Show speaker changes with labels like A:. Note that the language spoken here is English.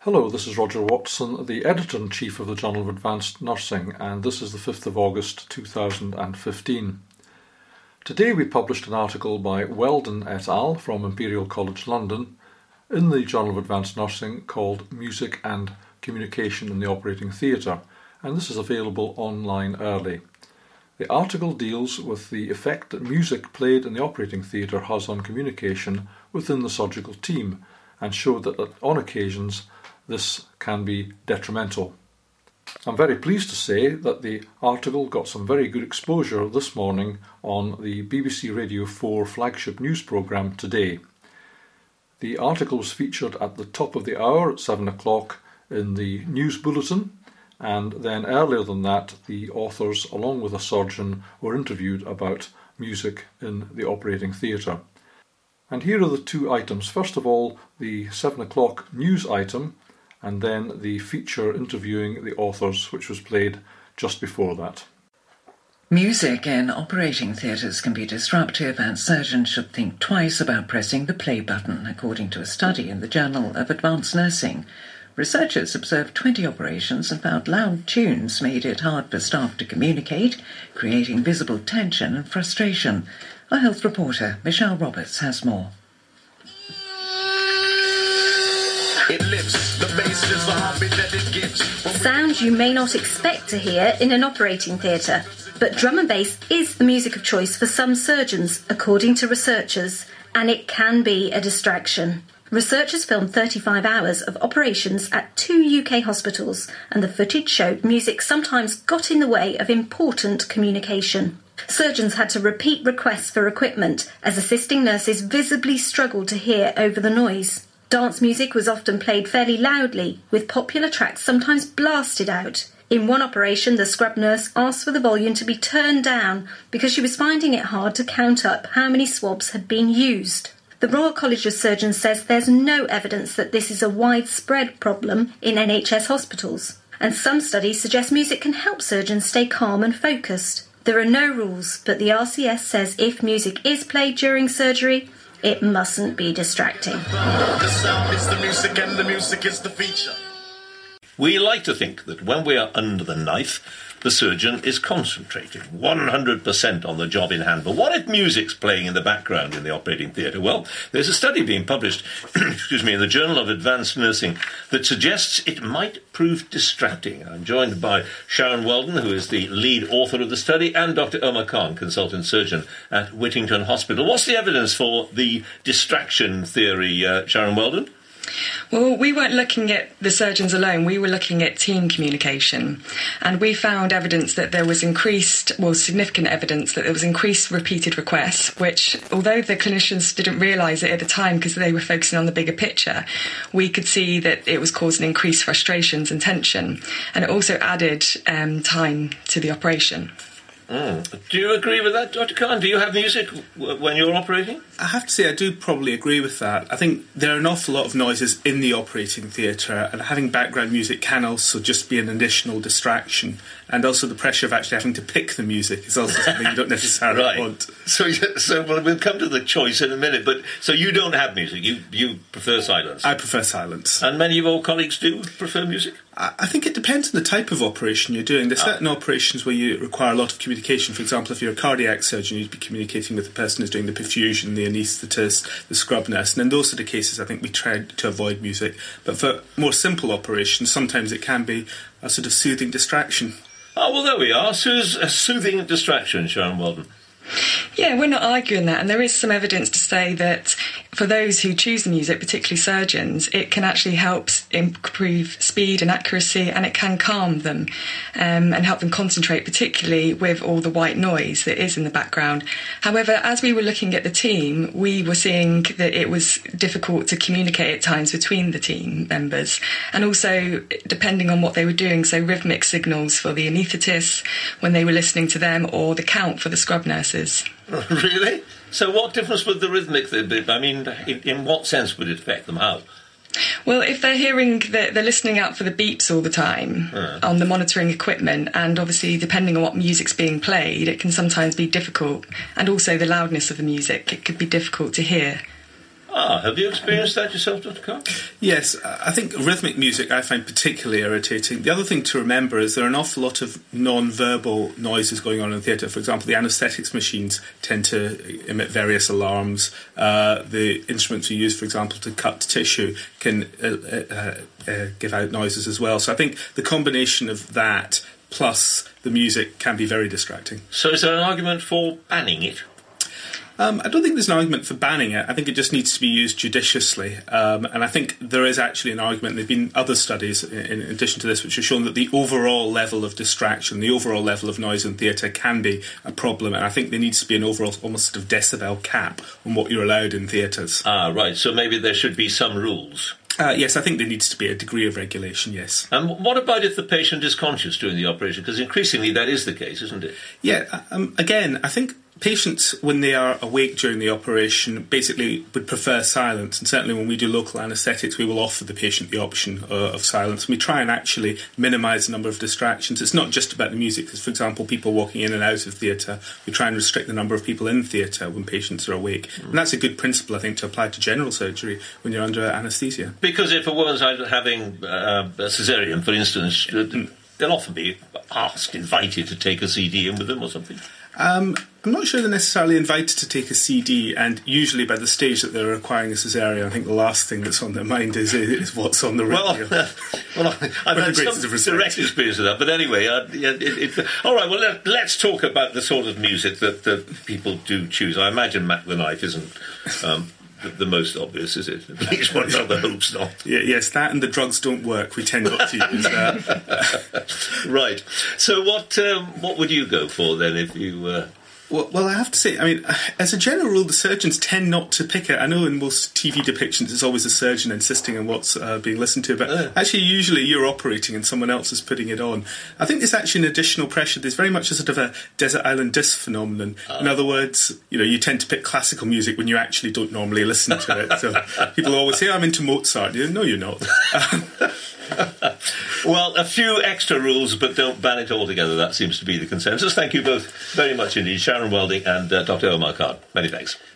A: Hello, this is Roger Watson, the Editor-in-Chief of the Journal of Advanced Nursing, and this is the 5th of August 2015. Today we published an article by Weldon et al. From Imperial College London in the Journal of Advanced Nursing called Music and Communication in the Operating Theatre, and this is available online early. The article deals with the effect that music played in the operating theatre has on communication within the surgical team, and showed that on occasions this can be detrimental. I'm very pleased to say that the article got some very good exposure this morning on the BBC Radio 4 flagship news programme Today. The article was featured at the top of the hour at 7 o'clock in the news bulletin, and then earlier than that the authors, along with a surgeon, were interviewed about music in the operating theatre. And here are the two items. First of all, the 7 o'clock news item, and then the feature interviewing the authors, which was played just before that.
B: Music in operating theatres can be disruptive, and surgeons should think twice about pressing the play button, according to a study in the Journal of Advanced Nursing. Researchers observed 20 operations and found loud tunes made it hard for staff to communicate, creating visible tension and frustration. Our health reporter, Michelle Roberts, has more.
C: It lives, the bass is the heartbeat that it gives.
D: Sound you may not expect to hear in an operating theatre, but drum and bass is the music of choice for some surgeons, according to researchers, and it can be a distraction. Researchers filmed 35 hours of operations at 2 UK hospitals, and the footage showed music sometimes got in the way of important communication. Surgeons had to repeat requests for equipment as assisting nurses visibly struggled to hear over the noise. Dance music was often played fairly loudly, with popular tracks sometimes blasted out. In one operation, the scrub nurse asked for the volume to be turned down because she was finding it hard to count up how many swabs had been used. The Royal College of Surgeons says there's no evidence that this is a widespread problem in NHS hospitals, and some studies suggest music can help surgeons stay calm and focused. There are no rules, but the RCS says if music is played during surgery, it mustn't be distracting.
C: The sound is the music and the music is the feature.
E: We like to think that when we are under the knife, the surgeon is concentrating 100% on the job in hand. But what if music's playing in the background in the operating theatre? Well, there's a study being published in the Journal of Advanced Nursing that suggests it might prove distracting. I'm joined by Sharon Weldon, who is the lead author of the study, and Dr. Omar Khan, consultant surgeon at Whittington Hospital. What's the evidence for the distraction theory, Sharon Weldon?
F: Well, we weren't looking at the surgeons alone, we were looking at team communication, and we found evidence that there was significant evidence that there was increased repeated requests, which, although the clinicians didn't realise it at the time because they were focusing on the bigger picture, we could see that it was causing increased frustrations and tension, and it also added time to the operation.
E: Do you agree with that, Dr. Khan? Do you have music when you're operating?
G: I have to say I do probably agree with that. I think there are an awful lot of noises in the operating theatre, and having background music can also just be an additional distraction. And also the pressure of actually having to pick the music is also something you don't necessarily want.
E: So we'll come to the choice in a minute, but so you don't have music, you prefer silence?
G: I prefer silence.
E: And many of your colleagues do prefer music?
G: I think it depends on the type of operation you're doing. There's certain operations where you require a lot of communication. For example, if you're a cardiac surgeon, you'd be communicating with the person who's doing the perfusion, the anaesthetist, the scrub nurse. And in those sort of cases, I think we try to avoid music. But for more simple operations, sometimes it can be a sort of soothing distraction.
E: Oh, well, there we are. A soothing distraction, Sharon Weldon.
F: Yeah, we're not arguing that, and there is some evidence to say that for those who choose the music, particularly surgeons, it can actually help improve speed and accuracy, and it can calm them and help them concentrate, particularly with all the white noise that is in the background. However, as we were looking at the team, we were seeing that it was difficult to communicate at times between the team members, and also depending on what they were doing, so rhythmic signals for the anaesthetists when they were listening to them, or the count for the scrub nurses.
E: Really? So what difference would the rhythmic be? I mean, in what sense would it affect them? How?
F: Well, if they're hearing that they're listening out for the beeps all the time on the monitoring equipment, and obviously depending on what music's being played, it can sometimes be difficult. And also the loudness of the music, it could be difficult to hear.
E: Have you experienced that yourself, Dr. Carr?
G: Yes, I think rhythmic music I find particularly irritating. The other thing to remember is there are an awful lot of non-verbal noises going on in theatre. For example, the anaesthetics machines tend to emit various alarms. The instruments we use, for example, to cut tissue can give out noises as well. So I think the combination of that plus the music can be very distracting.
E: So is there an argument for banning it?
G: I don't think there's an argument for banning it. I think it just needs to be used judiciously. And I think there is actually an argument. There have been other studies, in addition to this, which have shown that the overall level of distraction, the overall level of noise in theatre can be a problem. And I think there needs to be an overall almost sort of decibel cap on what you're allowed in theatres.
E: Right. So maybe there should be some rules.
G: Yes, I think there needs to be a degree of regulation, yes.
E: And what about if the patient is conscious during the operation? Because increasingly that is the case, isn't it?
G: Yeah, again, I think patients, when they are awake during the operation, basically would prefer silence. And certainly when we do local anaesthetics, we will offer the patient the option of silence. And we try and actually minimise the number of distractions. It's not just about the music. Because, for example, people walking in and out of theatre, we try and restrict the number of people in theatre when patients are awake. And that's a good principle, I think, to apply to general surgery when you're under anaesthesia.
E: Because if a woman's having a caesarean, for instance, they'll often be invited to take a CD in with them or something.
G: I'm not sure they're necessarily invited to take a CD, and usually by the stage that they're requiring a caesarean, I think the last thing that's on their mind is what's on the radio.
E: Well, I've had some direct experience of that, but anyway, all right, well, let's talk about the sort of music that people do choose. I imagine Mac the Knife isn't the most obvious, is it? At least one rather hopes not.
G: Yes, that and the drugs don't work. We tend not to use that.
E: Right. So what would you go for then if you...
G: Well, I have to say, I mean, as a general rule, the surgeons tend not to pick it. I know in most TV depictions it's always a surgeon insisting on what's being listened to, but actually usually you're operating and someone else is putting it on. I think there's actually an additional pressure. There's very much a sort of a desert island disc phenomenon. In other words, you tend to pick classical music when you actually don't normally listen to it. So people always say, I'm into Mozart. No, you're not.
E: Well, a few extra rules, but don't ban it altogether. That seems to be the consensus. Thank you both very much indeed, Sharon Welding and Dr. Omar Khan. Many thanks.